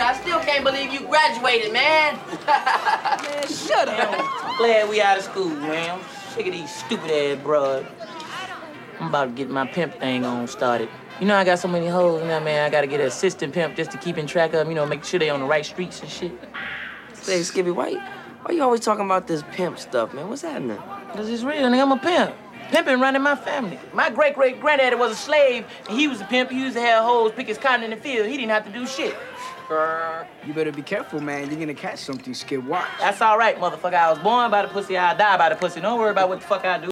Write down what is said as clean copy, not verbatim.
I still can't believe you graduated, man. Man, shut up. Glad we out of school, man. I'm sick of these stupid-ass broads. I'm about to get my pimp thing on started. You know I got so many hoes in there, man. I gotta get an assistant pimp just to keep in track of them, you know, make sure they on the right streets and shit. Say, Skippy, why you always talking about this pimp stuff, man? What's happening? Cause it's real, nigga. I'm a pimp. Pimping running my family. My great-great-granddaddy was a slave, and he was a pimp. He used to have hoes pick his cotton in the field. He didn't have to do shit. You better be careful, man. You're gonna catch something, Skip. Watch. That's all right, motherfucker. I was born by the pussy. I'll die by the pussy. Don't worry about what the fuck I do.